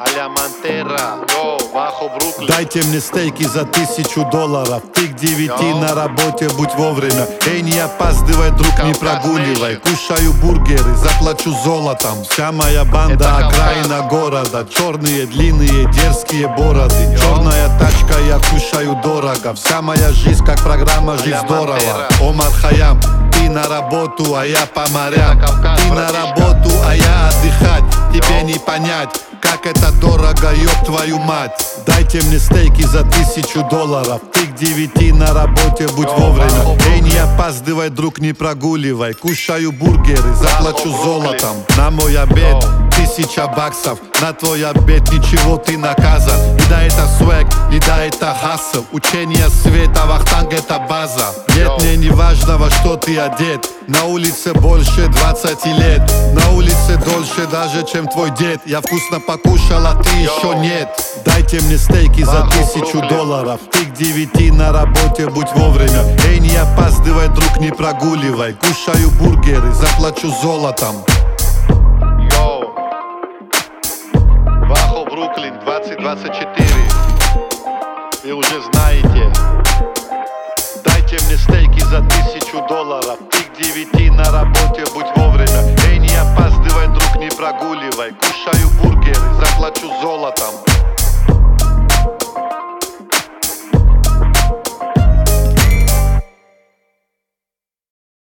а-ля Монтера, Вахо, Бруклин. Дайте мне стейки за $1000. Ты к 9 на работе, будь вовремя. Эй, не опаздывай, друг, не прогуливай. Кушаю бургеры, заплачу золотом. Вся моя банда окраина города. Черные, длинные, дерзкие бороды. Черная тачка, я кушаю дорого. Вся моя жизнь как программа «Жизнь здорово». Омар Хайям, ты на работу, а я по морям. Ты на работу, а я отдыхать. Тебе не понять, как это дорого, ёб твою мать. Дайте мне стейки за $1000. Ты к 9 на работе, будь вовремя. Эй, не опаздывай, друг, не прогуливай. Кушаю бургеры, заплачу золотом. На мой обед $1000. На твой обед ничего, ты наказан. И да, это свэг, и да, это хассл. Учение света, вахтанг, это база. Нет, мне не важно, во что ты одет. На улице больше 20 лет. На улице дольше даже, чем твой дед. Я вкусно покушал, а ты еще нет. Дайте мне стейки за $1000. Ты к 9 на работе, будь вовремя. Эй, не опаздывай, друг, не прогуливай. Кушаю бургеры, заплачу золотом. Вахо, Бруклин, 2024. Вы уже знаете. Дайте мне стейки за $1000. Ты к 9 на работе, будь вовремя. Эй, не опаздывай, друг, не прогуливай. Кушаю бургеры, заплачу золотом.